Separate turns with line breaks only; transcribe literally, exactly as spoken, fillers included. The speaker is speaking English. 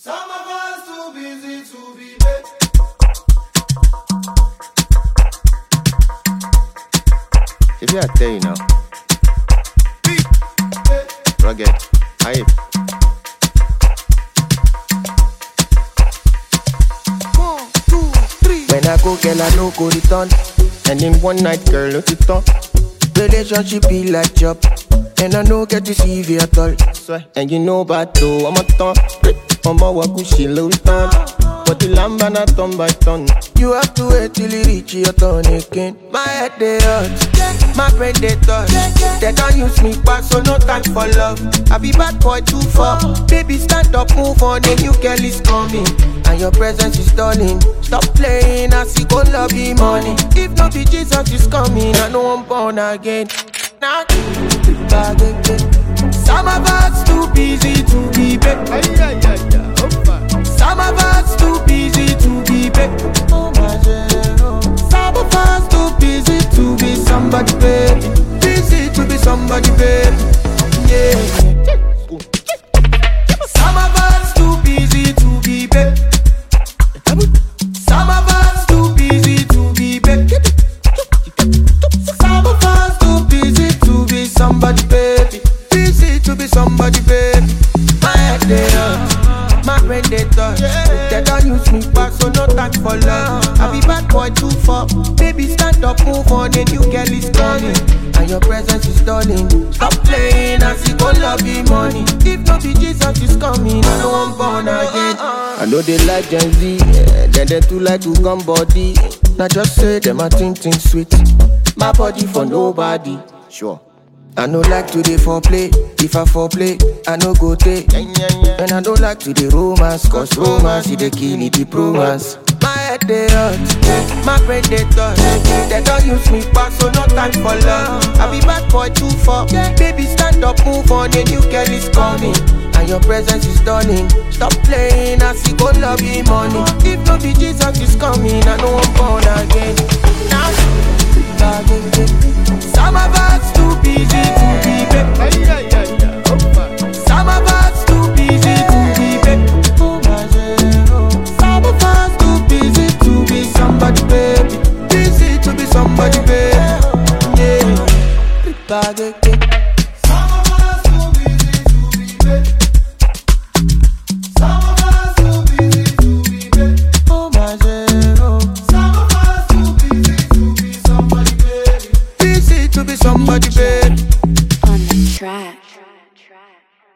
Some of us too busy to be big.
If you are tell you now, rugged, hype.
One, two, three.
When I go, girl, I no go return. And in one night, girl, no to turn. Relationship be like job, and I no get to see you at all. And you know about though, I'm a ton. I'm a wakushi low ton. But the lamb and a ton by ton. You have to wait till you reach your turn again. My head they hurt, my brain they touch. They don't use me back, so no time for love. I be bad boy too far. Baby, stand up, move on, a new girl is coming. And your presence is stunning. Stop playing, I see go love you money. If not be Jesus is coming, I know I'm born again. Now, some of us too busy to be back. Some of us too busy to be back. Some of us too busy to be somebody, baby. Busy to be somebody, baby. Yeah. Some of us too busy to be back. Some of us too busy to be back. Some of us too busy to be somebody, baby. Busy to be somebody, baby. My head they up, my brain they touch. They don't use me back, so no time for love. I be bad boy too far. Baby, stand up, move on, a new girl is coming. And your presence is stunning. Stop playing, I see go love you money. If not be Jesus is coming, I know I'm born again. I know they like Gen Z, yeah. Then they too like to come body. Now just say them a think think sweet. My body for nobody, sure. I no like to dey foreplay. If I foreplay, I no go take. And I don't like to dey romance, cause romance is the kill it, the romance. My head they hurt, my brain they touch. They don't use me back, so no time for love. I be bad boy too far. Baby, stand up, move on, a new girl is coming. And your presence is stunning. Stop playing, I see go love you money. If not be Jesus is coming, I know I'm born again. Now, some of us too busy to be back. Some of us